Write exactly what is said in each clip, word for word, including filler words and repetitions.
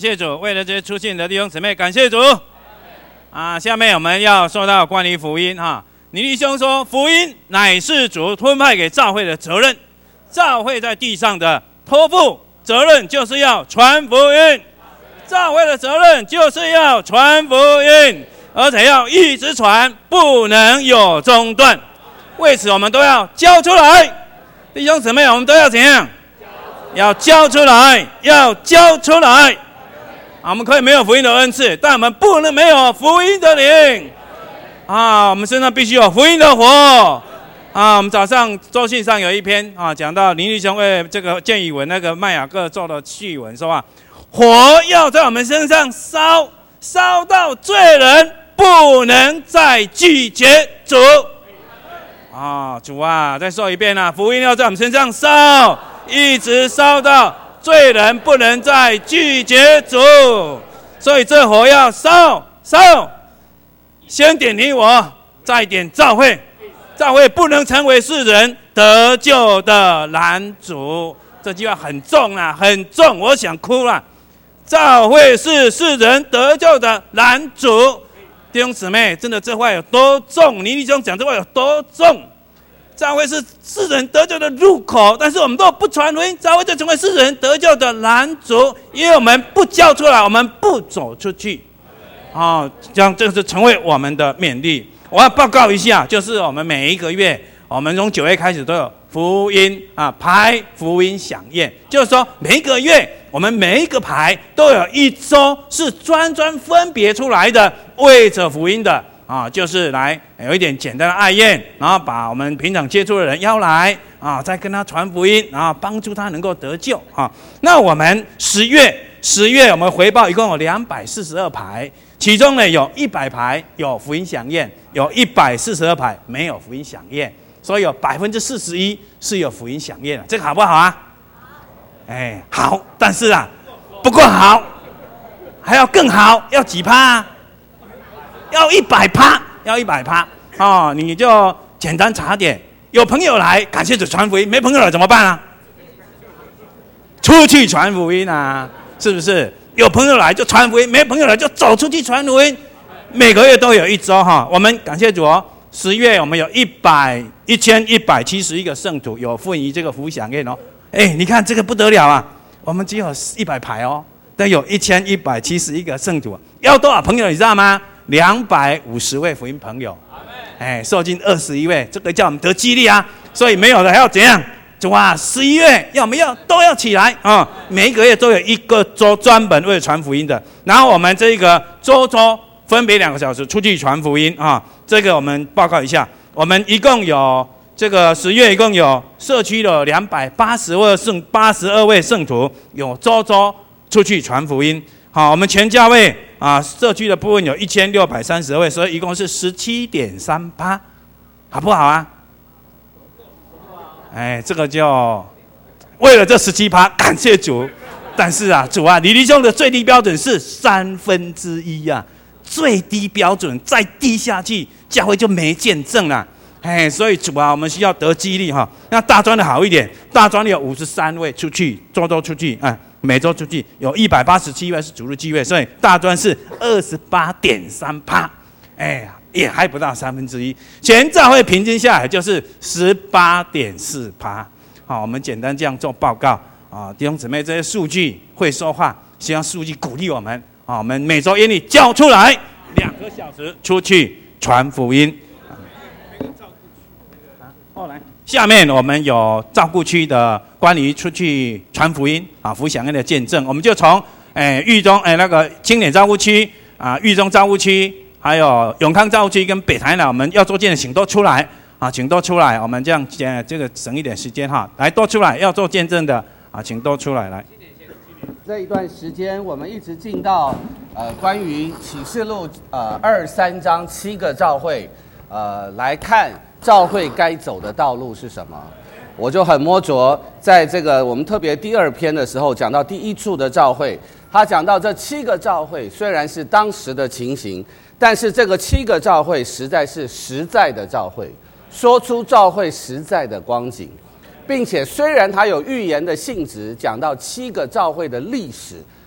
谢谢主，为了这些出信的弟兄姊妹，感谢主。啊，下面我们要说到关于福音哈。尼弟兄说，福音乃是主分派给教会的责任，教会在地上的托付责任就是要传福音，教会的责任就是要传福音，而且要一直传，不能有中断。为此，我们都要交出来，弟兄姊妹，我们都要怎样？要交出来，要交出来。啊，我们可以没有福音的恩赐，但我们不能没有福音的灵。啊，我们身上必须有福音的火。啊，我们早上周信上有一篇啊，讲到林弟兄为这个建议文那个麦雅各做的序文，说啊，火要在我们身上烧，烧到罪人不能再拒绝主。啊，主啊，再说一遍啊，福音要在我们身上烧，一直烧到罪人不能再拒绝主，所以这火要烧烧，先点你我，再点教会，教会不能成为世人得救的拦阻。这句话很重啊，很重，我想哭了。教会是世人得救的拦阻，弟兄姊妹，真的这话有多重？尼弟兄讲这话有多重？教会是世人得救的入口，但是我们都不传福音，教会就成为世人得救的拦阻，因为我们不交出来，我们不走出去。哦，这样这是成为我们的勉励。我要报告一下，就是我们每一个月，我们从九月开始都有福音啊排福音响宴，就是说每一个月我们每一个排都有一周是专专分别出来的，为着福音的。啊，就是来有一点简单的爱宴，然后把我们平常接触的人邀来啊，再跟他传福音，然后帮助他能够得救啊。那我们十月十月我们回报一共有两百四十二排，其中呢有一百排有福音响宴，有一百四十二排没有福音响宴，所以有百分之四十一是有福音响宴的，这个好不好啊？哎，好，但是啊不够好，还要更好，要几趴啊？要一百趴，要一百趴哦！你就简单查点，有朋友来，感谢主传福音；没朋友来怎么办啊？出去传福音啊，是不是？有朋友来就传福音，没朋友来就走出去传福音。每个月都有一周哈，我们感谢主哦。十月我们有一百一千一百七十一个圣徒有份于这个福音响宴哦。哎，你看这个不得了啊！我们只有一百排哦，但有一千一百七十一个圣徒，要多少朋友你知道吗？两百五十位福音朋友，哎，受尽二十一位，这个叫我们得激励啊！所以没有的还要怎样？主啊，十一月要没有都要起来啊、哦！每一个月都有一个周专门为了传福音的，然后我们这个周周分别两个小时出去传福音啊、哦！这个我们报告一下，我们一共有这个十月一共有社区的两百八十位圣八十二位圣徒有周周出去传福音。好，我们全教会啊，社区的部分有一千六百三十位，所以一共是十七点三趴，好不好啊？哎，这个就为了这十七趴，感谢主。但是啊，主啊，李弟兄的最低标准是三分之一啊，最低标准再低下去，教会就没见证了。哎，所以主啊，我们需要得激励哈。那大专的好一点，大专有五十三位出去，周周出去，哎。每周出去有一百八十七位是主日聚会，所以大专是二十八点三趴，哎呀，也还不到三分之一。全教会平均下来就是十八点四趴。好，我们简单这样做报告啊，弟兄姊妹，这些数据会说话，希望数据鼓励我们啊。我们每周愿意交出来两个小时出去传福音。后来。下面我们有照顾区的关于出去传福音啊、福响宴的见证，我们就从诶狱中诶那个青年照顾区啊、狱中照顾区，还有永康照顾区跟北台南，我们要做见证，请都出来啊，请都出来，我们这样呃这个省一点时间哈，来都出来要做见证的啊，请都出来来。 这一段时间，我们一直进到呃关于启示录呃二三章七个教会呃来看。教会该走的道路是什么？我就很摸着，在这个我们特别第二篇的时候，讲到第一处的教会，他讲到这七个教会虽然是当时的情形，但是这个七个教会实在是实在的教会，说出教会实在的光景，并且虽然它有预言的性质，讲到七个教会的历史，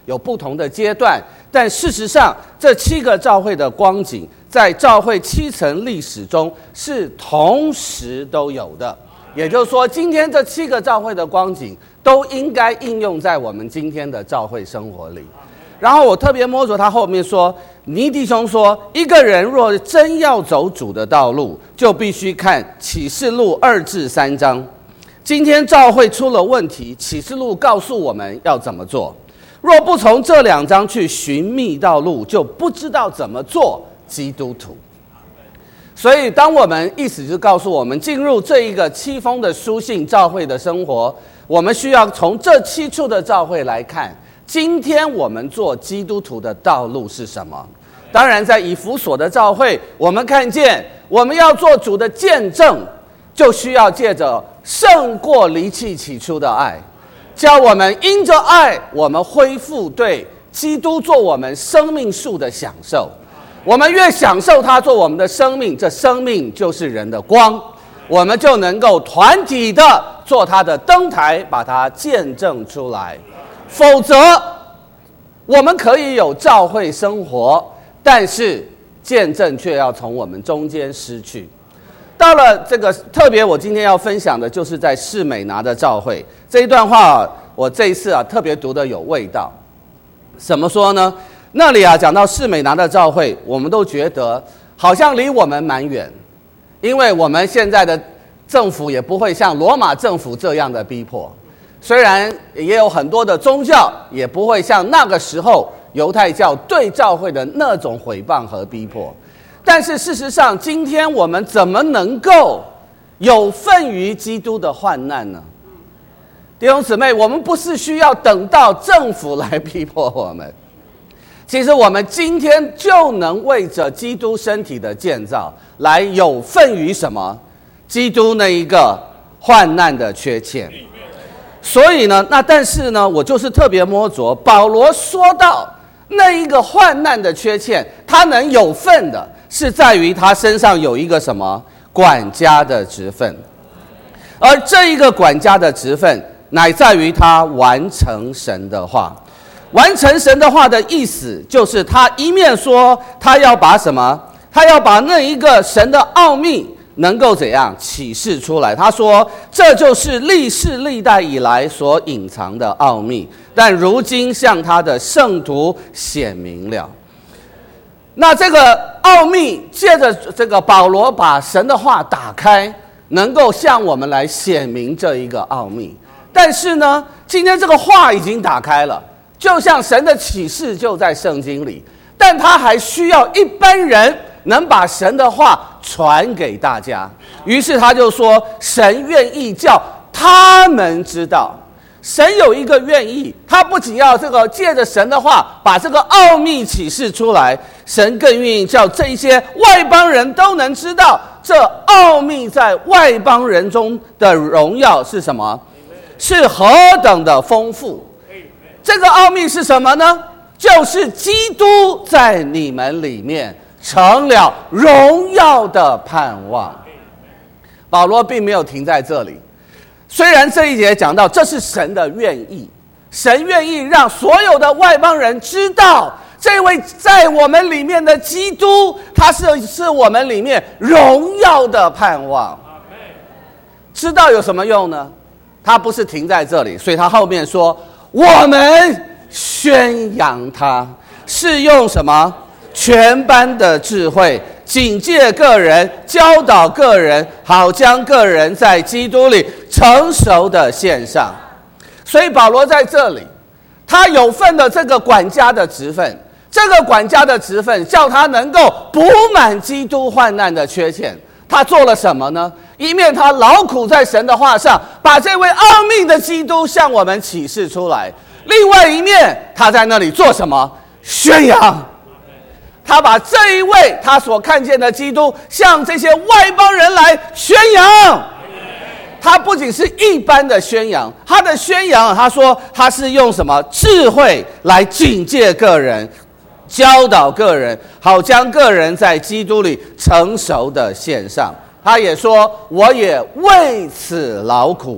有不同的阶段，但事实上，这七个教会的光景，在教会七层历史中是同时都有的。也就是说，今天这七个教会的光景都应该应用在我们今天的教会生活里。然后我特别摸着他后面说，尼弟兄说，一个人若真要走主的道路，就必须看启示录二至三章。今天教会出了问题，启示录告诉我们要怎么做。若不从这两章去寻觅道路，就不知道怎么做基督徒。所以当我们意思就告诉我们，进入这一个七封的书信教会的生活，我们需要从这七处的教会来看，今天我们做基督徒的道路是什么。当然在以弗所的教会，我们看见我们要做主的见证，就需要借着胜过离弃起初的爱，教我们因着爱，我们恢复对基督做我们生命树的享受。我们越享受他做我们的生命，这生命就是人的光，我们就能够团体的做他的灯台，把它见证出来。否则我们可以有教会生活，但是见证却要从我们中间失去。到了这个特别，我今天要分享的就是在士美拿的教会这一段话，我这一次啊特别读得有味道。怎么说呢？那里啊讲到士美拿的教会，我们都觉得好像离我们蛮远，因为我们现在的政府也不会像罗马政府这样的逼迫，虽然也有很多的宗教，也不会像那个时候犹太教对教会的那种毁谤和逼迫。但是事实上，今天我们怎么能够有份于基督的患难呢？弟兄姊妹，我们不是需要等到政府来逼迫我们，其实我们今天就能为着基督身体的建造来有份于什么？基督那一个患难的缺欠。所以呢，那但是呢，我就是特别摸着保罗说到那一个患难的缺欠，他能有份的是在于他身上有一个什么？管家的职分。而这一个管家的职分乃在于他完成神的话。完成神的话的意思就是他一面说他要把什么？他要把那一个神的奥秘能够怎样启示出来。他说这就是历世历代以来所隐藏的奥秘，但如今向他的圣徒显明了。那这个奥秘借着这个保罗把神的话打开，能够向我们来显明这一个奥秘。但是呢，今天这个话已经打开了，就像神的启示就在圣经里，但他还需要一般人能把神的话传给大家。于是他就说，神愿意叫他们知道。神有一个愿意，他不仅要这个借着神的话把这个奥秘启示出来，神更愿意叫这些外邦人都能知道，这奥秘在外邦人中的荣耀是什么？是何等的丰富。这个奥秘是什么呢？就是基督在你们里面成了荣耀的盼望。保罗并没有停在这里，虽然这一节讲到这是神的愿意，神愿意让所有的外邦人知道这位在我们里面的基督，他是是我们里面荣耀的盼望。知道有什么用呢？他不是停在这里，所以他后面说我们宣扬他，是用什么？全般的智慧，警戒个人，教导个人，好将个人在基督里成熟的献上。所以保罗在这里，他有份的这个管家的职分，这个管家的职分叫他能够补满基督患难的缺欠。他做了什么呢？一面他劳苦在神的话上，把这位奥秘的基督向我们启示出来；另外一面他在那里做什么？宣扬。他把这一位他所看见的基督向这些外邦人来宣扬。他不仅是一般的宣扬，他的宣扬他说他是用什么？智慧来警戒个人，教导个人，好将个人在基督里成熟的献上。他也说我也为此劳苦，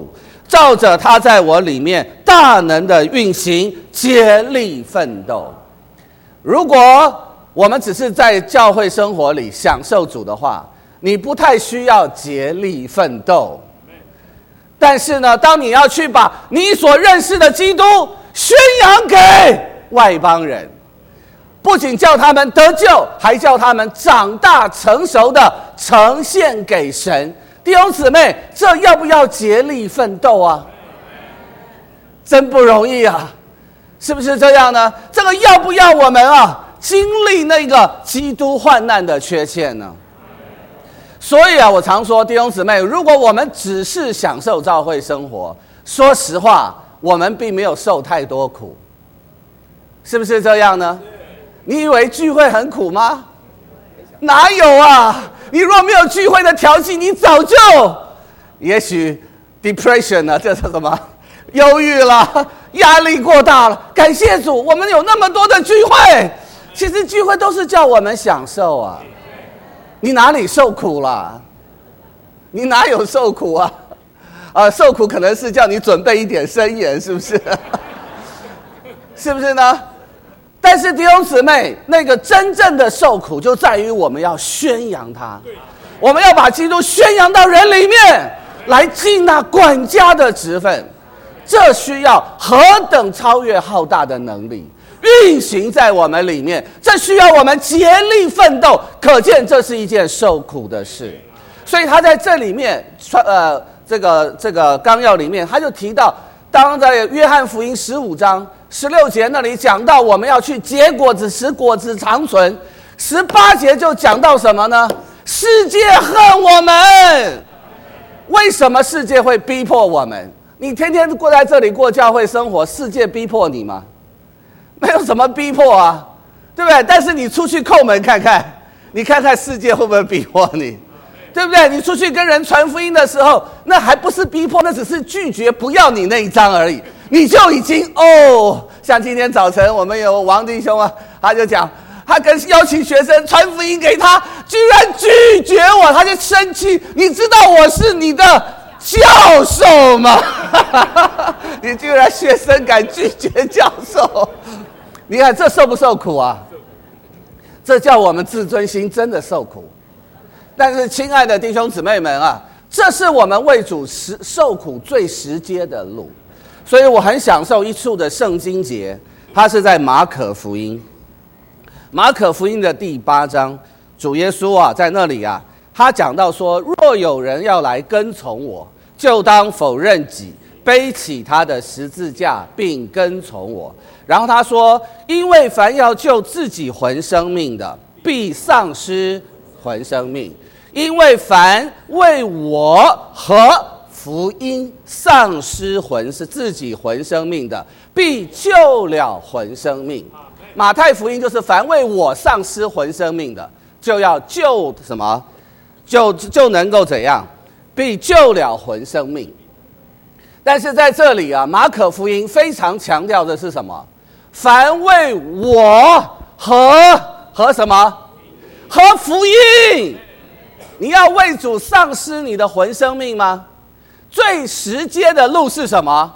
照着他在我里面大能的运行，竭力奋斗。如果我们只是在教会生活里享受主的话，你不太需要竭力奋斗。但是呢，当你要去把你所认识的基督宣扬给外邦人，不仅叫他们得救，还叫他们长大成熟的呈现给神。弟兄姊妹，这要不要竭力奋斗啊？真不容易啊，是不是这样呢？这个要不要我们啊经历那个基督患难的缺欠呢？所以啊，我常说，弟兄姊妹，如果我们只是享受教会生活，说实话，我们并没有受太多苦，是不是这样呢？你以为聚会很苦吗？哪有啊！你若没有聚会的调剂，你早就也许 depression 呢，这是什么？忧郁了，压力过大了。感谢主，我们有那么多的聚会。其实聚会都是叫我们享受啊。你哪里受苦了？你哪有受苦啊？啊，受苦可能是叫你准备一点申言，是不是？是不是呢？但是弟兄姊妹，那个真正的受苦就在于我们要宣扬它，我们要把基督宣扬到人里面来，尽那管家的职分。这需要何等超越浩大的能力运行在我们里面，这需要我们竭力奋斗，可见这是一件受苦的事。所以他在这里面呃这个这个纲要里面，他就提到，当在约翰福音十五章十六节那里讲到我们要去结果子，使果子长存。十八节就讲到什么呢？世界恨我们。为什么世界会逼迫我们？你天天过在这里过教会生活，世界逼迫你吗？没有什么逼迫啊，对不对？但是你出去叩门看看，你看看世界会不会逼迫你，对不对？你出去跟人传福音的时候，那还不是逼迫，那只是拒绝不要你那一张而已，你就已经哦。像今天早晨我们有王弟兄啊，他就讲，他跟邀请学生传福音给他，居然拒绝我，他就生气。你知道我是你的教授吗？你居然学生敢拒绝教授，你看这受不受苦啊？这叫我们自尊心真的受苦。但是亲爱的弟兄姊妹们啊，这是我们为主实受苦最直接的路。所以我很享受一处的圣经节，它是在马可福音，马可福音的第八章，主耶稣啊在那里啊，他讲到说，若有人要来跟从我，就当否认己，背起他的十字架，并跟从我。然后他说，因为凡要救自己魂生命的，必丧失魂生命；因为凡为我和福音丧失魂是自己魂生命的，必救了魂生命。马太福音就是凡为我丧失魂生命的，就要救什么？就就能够怎样？必救了魂生命。但是在这里啊，马可福音非常强调的是什么？凡为我和和什么？和福音。你要为主丧失你的魂生命吗？最直接的路是什么？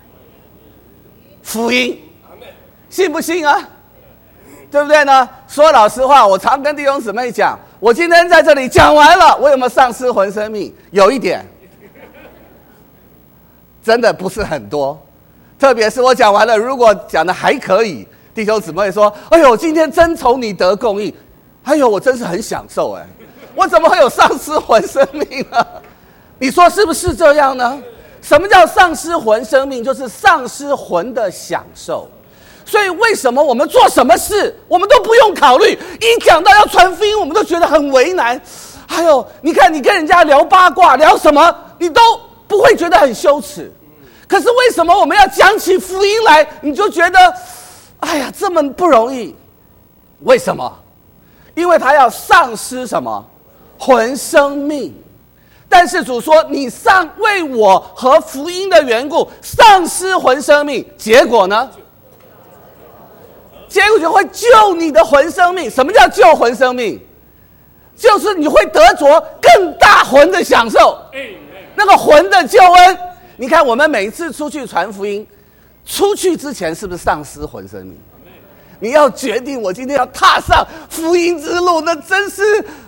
福音。信不信啊？对不对呢？说老实话，我常跟弟兄姊妹讲，我今天在这里讲完了，我有没有丧失魂生命？有一点，真的不是很多。特别是我讲完了，如果讲的还可以，弟兄姊妹说，哎呦，今天真从你得供应，哎呦，我真是很享受哎，我怎么会有丧失魂生命呢？你说是不是这样呢？什么叫丧失魂生命？就是丧失魂的享受。所以为什么我们做什么事我们都不用考虑，一讲到要传福音我们都觉得很为难。还有你看你跟人家聊八卦聊什么你都不会觉得很羞耻，可是为什么我们要讲起福音来你就觉得哎呀这么不容易？为什么？因为他要丧失什么？魂生命。但是主说你丧为我和福音的缘故丧失魂生命，结果呢？结果就会救你的魂生命。什么叫救魂生命？就是你会得着更大魂的享受，那个魂的救恩。 你看我们每一次出去传福音，出去之前是不是丧失魂生命？你要决定我今天要踏上福音之路，那真是，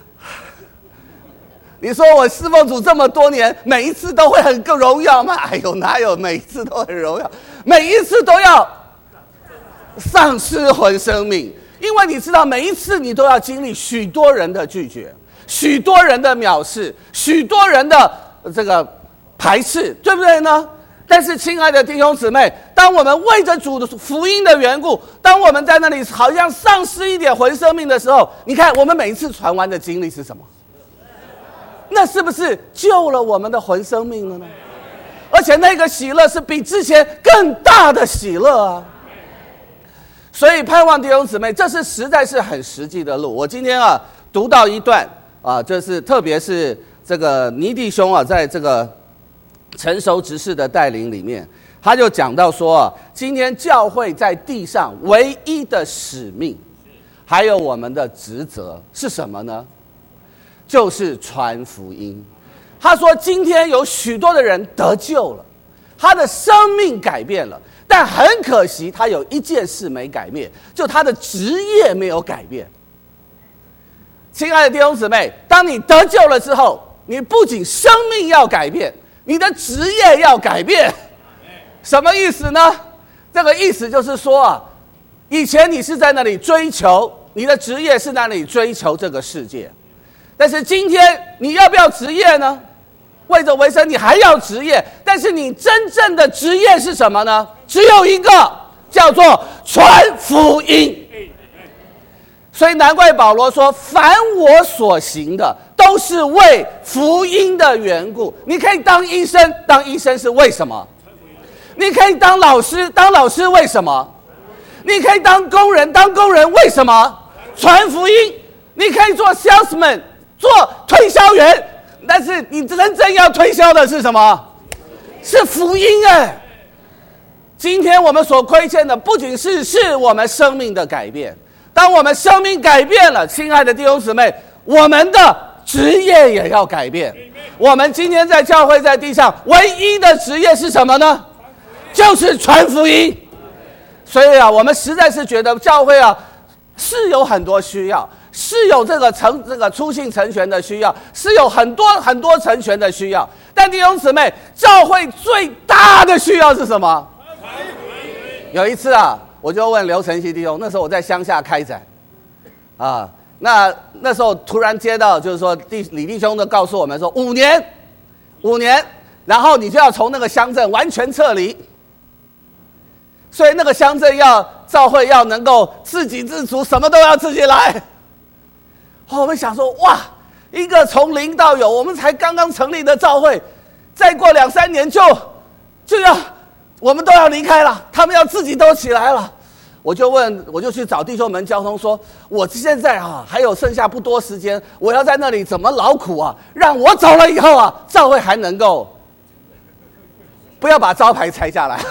你说我侍奉主这么多年，每一次都会很够荣耀吗？哎呦，哪有每一次都很荣耀？每一次都要丧失魂生命，因为你知道每一次你都要经历许多人的拒绝，许多人的藐视，许多人的这个排斥，对不对呢？但是亲爱的弟兄姊妹，当我们为着主的福音的缘故，当我们在那里好像丧失一点魂生命的时候，你看我们每一次传完的经历是什么？那是不是救了我们的魂生命了呢？而且那个喜乐是比之前更大的喜乐啊！所以盼望弟兄姊妹，这是实在是很实际的路。我今天啊读到一段啊，就是特别是这个倪弟兄啊，在这个成熟执事的带领里面，他就讲到说啊，今天教会在地上唯一的使命，还有我们的职责是什么呢？就是传福音。他说今天有许多的人得救了，他的生命改变了，但很可惜他有一件事没改变，就他的职业没有改变。亲爱的弟兄姊妹，当你得救了之后，你不仅生命要改变，你的职业要改变。什么意思呢？这个意思就是说啊，以前你是在那里追求，你的职业是在那里追求这个世界，但是今天你要不要职业呢？为着为生你还要职业，但是你真正的职业是什么呢？只有一个，叫做传福音。所以难怪保罗说，凡我所行的都是为福音的缘故。你可以当医生，当医生是为什么？你可以当老师，当老师为什么？你可以当工人，当工人为什么？传福音。你可以做 salesman， 做推销员，但是你真正要推销的是什么？是福音哎！今天我们所亏欠的不仅是是我们生命的改变，当我们生命改变了，亲爱的弟兄姊妹，我们的职业也要改变。我们今天在教会在地上唯一的职业是什么呢？就是传福音。所以啊，我们实在是觉得教会啊是有很多需要，是有这个成这个初信成全的需要，是有很多很多成全的需要。但弟兄姊妹，教会最大的需要是什么？有一次啊，我就问刘晨曦弟兄，那时候我在乡下开展，啊，那那时候突然接到，就是说弟李弟兄都告诉我们说，五年，五年，然后你就要从那个乡镇完全撤离。所以那个乡镇要教会要能够自给自足，什么都要自己来。哦，我们想说，哇，一个从零到有，我们才刚刚成立的教会，再过两三年就就要我们都要离开了，他们要自己都起来了。我就问，我就去找弟兄们交通说，我现在啊还有剩下不多时间，我要在那里怎么劳苦啊，让我走了以后啊，教会还能够不要把招牌拆下来。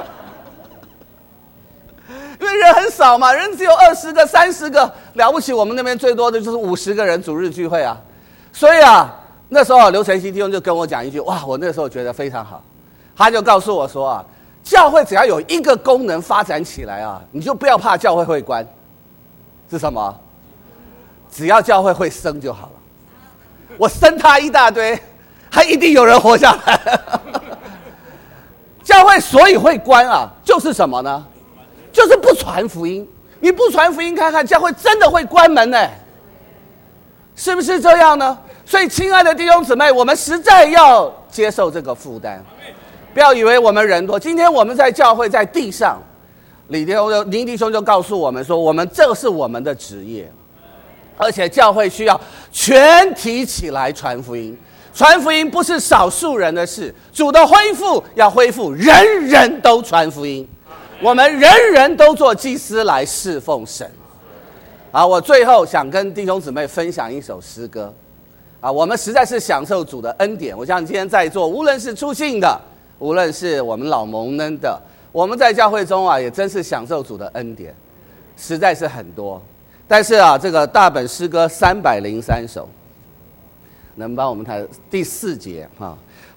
因为人很少嘛，人只有二十个、三十个，了不起，我们那边最多的就是五十个人主日聚会啊。所以啊，那时候刘晨曦弟兄就跟我讲一句，哇，我那时候觉得非常好。他就告诉我说啊，教会只要有一个功能发展起来啊，你就不要怕教会会关。是什么？只要教会会生就好了。我生他一大堆，还一定有人活下来。教会所以会关啊，就是什么呢？就是不传福音。你不传福音，看看教会真的会关门呢，是不是这样呢？所以亲爱的弟兄姊妹，我们实在要接受这个负担，不要以为我们人多。今天我们在教会在地上，李弟兄林弟兄就告诉我们说，我们这是我们的职业，而且教会需要全体起来传福音。传福音不是少数人的事，主的恢复要恢复人人都传福音，我们人人都做祭司来侍奉神。啊，我最后想跟弟兄姊妹分享一首诗歌。啊，我们实在是享受主的恩典。我相信今天在座，无论是初信的，无论是我们老蒙恩的，我们在教会中啊，也真是享受主的恩典，实在是很多。但是啊，这个大本诗歌三百零三首，能帮我们谈第四节哈？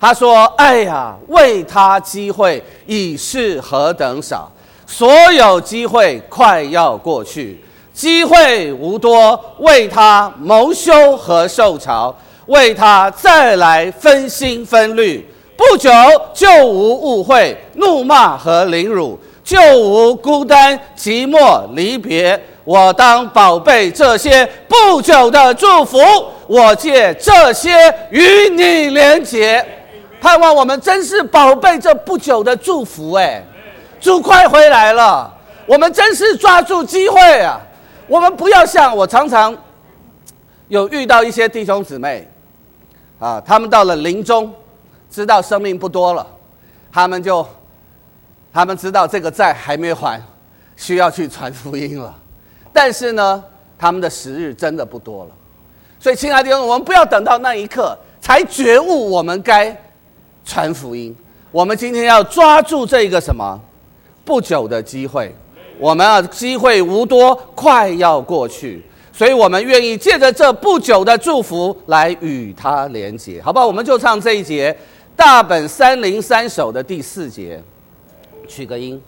他说：“哎呀，为他机会已是何等少，所有机会快要过去，机会无多，为他谋羞和受潮，为他再来分心分虑。不久就无误会、怒骂和凌辱，就无孤单、寂寞、离别。我当宝贝这些不久的祝福，我借这些与你连结。”盼望我们真是宝贝这不久的祝福。哎，主快回来了，我们真是抓住机会啊！我们不要像我常常有遇到一些弟兄姊妹啊，他们到了临终，知道生命不多了，他们就他们知道这个债还没还，需要去传福音了。但是呢，他们的时日真的不多了。所以亲爱的弟兄，我们不要等到那一刻才觉悟我们该传福音。我们今天要抓住这个什么不久的机会，我们要机会无多，快要过去，所以我们愿意借着这不久的祝福来与他连结，好不好？我们就唱这一节大本三零三首的第四节，取个音。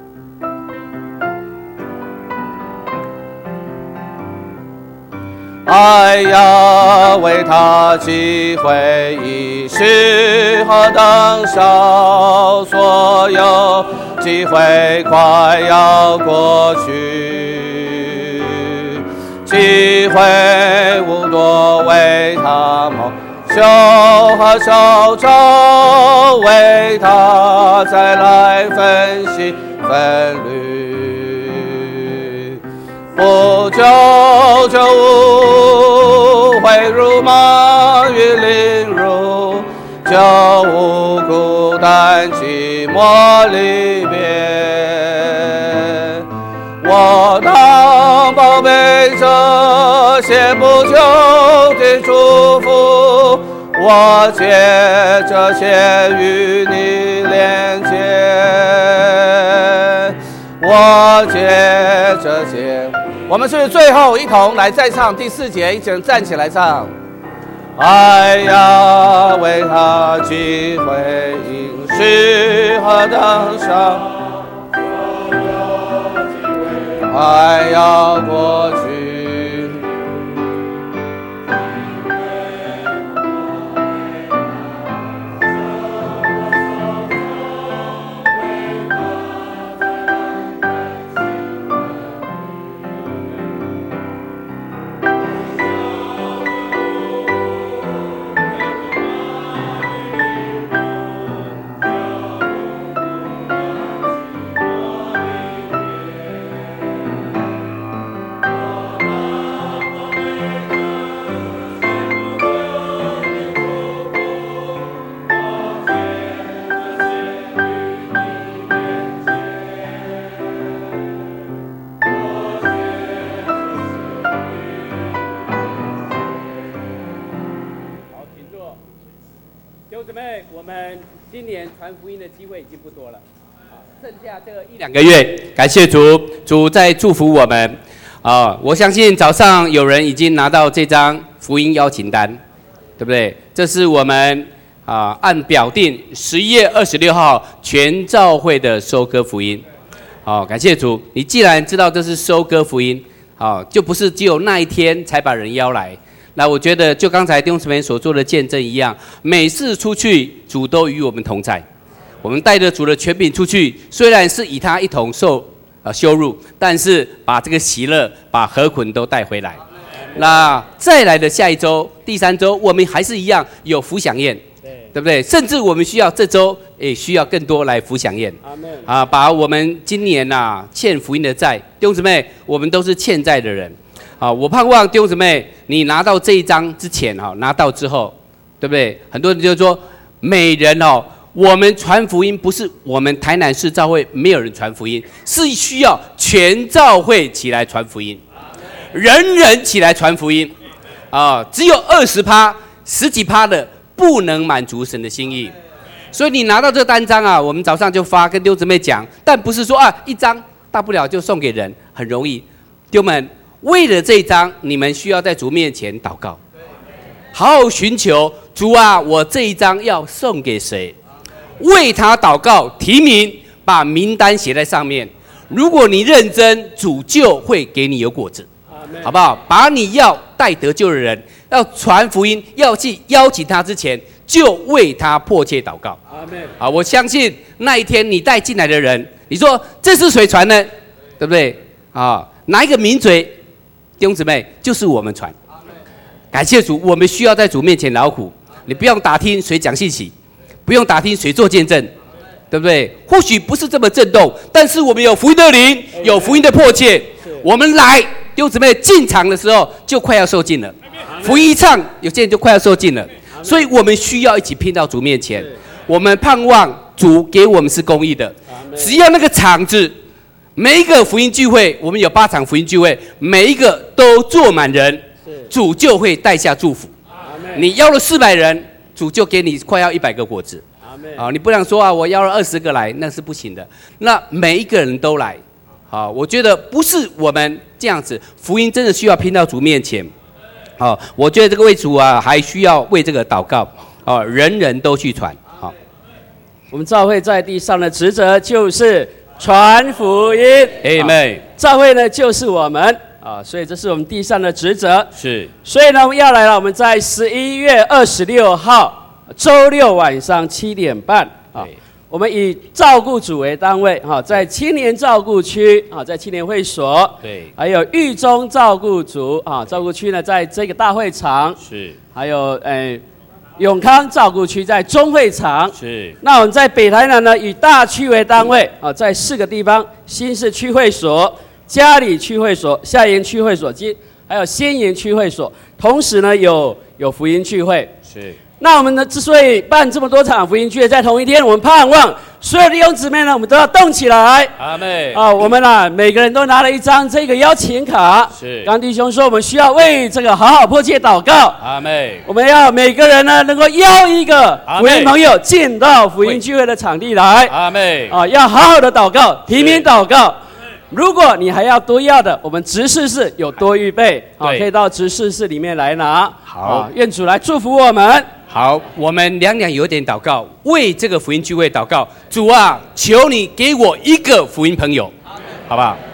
哎呀，为他机会已是何等少，所有机会快要过去，机会无多，为他谋羞和受潮，为他再来分析分虑。不久就无会辱骂与凌辱，就无孤单寂寞离别。我当宝贝这些不久的祝福，我借这些与你连结，我借这些。我们是不是最后一同来再唱第四节？一起站起来唱。哎呀，为他机会应是何等少，快要过去。 我们今年传福音的机会已经不多了，剩下这一两个月，感谢主，主在祝福我们啊！我相信早上有人已经拿到这张福音邀请单，对不对？这是我们啊按表定十一月二十六号全教会的收割福音。好，感谢主，你既然知道这是收割福音，好，就不是只有那一天才把人邀来。那我觉得就刚才弟兄姊妹所做的见证一样，每次出去主都与我们同在，我们带着主的权柄出去，虽然是以他一同受呃羞辱，但是把这个喜乐把禾捆都带回来。那再来的下一周第三周我们还是一样有福享宴，对不对？甚至我们需要这周也需要更多来福享宴啊，把我们今年呐、啊、欠福音的债，弟兄姊妹我们都是欠债的人。好，我盼望弟兄姊妹，你拿到这一张之前，哈，拿到之后，对不对？很多人就说，每人哦，我们传福音不是我们台南市教会没有人传福音，是需要全教会起来传福音，人人起来传福音，啊，只有二十趴、十几趴的不能满足神的心意，所以你拿到这单张啊，我们早上就发跟弟兄姊妹讲，但不是说啊一张大不了就送给人，很容易，弟兄们。为了这一章，你们需要在主面前祷告，好好寻求主啊，我这一张要送给谁？为他祷告，提名，把名单写在上面。如果你认真，主就会给你有果子，好不好？把你要带得救的人，要传福音，要去邀请他之前，就为他迫切祷告。好，我相信那一天你带进来的人，你说这是谁传呢？对不对？啊，哪一个名嘴？弟兄姊妹，就是我们传。感谢主，我们需要在主面前劳苦。你不用打听谁讲信息，不用打听谁做见证，对不对？或许不是这么震动，但是我们有福音的灵，有福音的迫切。我们来，弟兄姊妹进场的时候就快要受尽了。福音一唱，有些人就快要受尽了。所以我们需要一起拼到主面前。我们盼望主给我们是公义的，只要那个场子。每一个福音聚会，我们有八场福音聚会，每一个都坐满人，主就会带下祝福。你邀了四百人，主就给你快要一百个果子。啊，你不能说啊，我邀了二十个来，那是不行的。那每一个人都来，好，我觉得不是我们这样子，福音真的需要拼到主面前。好，我觉得这个为主啊，还需要为这个祷告。哦，人人都去传。好， 我们教会在地上的职责就是传福音。 Amen。 教会呢就是我们啊，所以这是我们地上的职责。 是。 所以呢，我们要来了。我们在十一月二十六号周六晚上七点半啊，我们以照顾组为单位哈，在青年照顾区啊，在青年会所， 对， 还有狱中照顾组啊，照顾区呢在这个大会场是， 还有呃永康照顾区在中会场是。 那我们在北台南呢，以大区为单位啊，在四个地方：新市区会所、嘉里区会所、下营区会所及还有先营区会所，同时呢有有福音聚会是。 那我们呢，之所以办这么多场福音聚会在同一天，我们盼望所有的弟兄姊妹呢，我们都要动起来。 阿妹啊，我们啊，每个人都拿了一张这个邀请卡。 是。 刚弟兄说，我们需要为这个好好迫切祷告。 阿妹， 我们要每个人呢，能够邀一个福音朋友进到福音聚会的场地来。 阿妹， 啊，要好好的祷告，提名祷告。如果你还要多要的，我们执事室有多预备，啊，可以到执事室里面来拿。 好， 啊，愿主来祝福我们。 好，我们两两有点祷告，为这个福音聚会祷告。主啊，求你给我一个福音朋友，好不好？